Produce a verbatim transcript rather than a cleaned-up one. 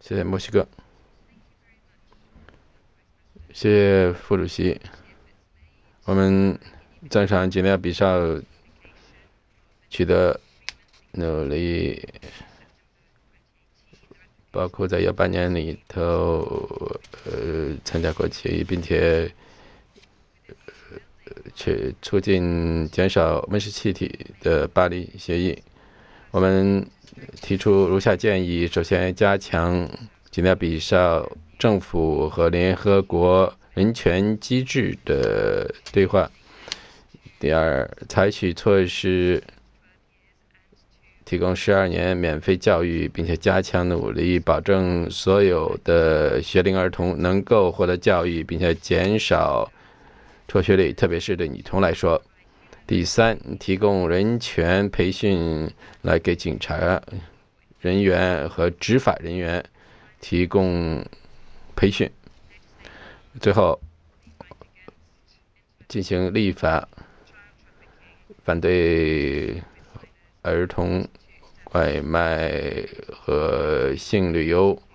谢谢墨西哥，谢谢副主席。我们赞赏吉尼亚比绍取得努力，包括在幺八年里头，呃，参加国旗，并且去促进减少温室气体的巴黎协议。我们提出如下建议：首先，加强吉尼亚比绍政府和联合国人权机制的对话；第二，采取措施提供十二年免费教育，并且加强努力，保证所有的学龄儿童能够获得教育，并且减少辍学率，特别是对女童来说。第三，提供人权培训，来给警察人员和执法人员提供培训。最后，进行立法，反对儿童外卖和性旅游，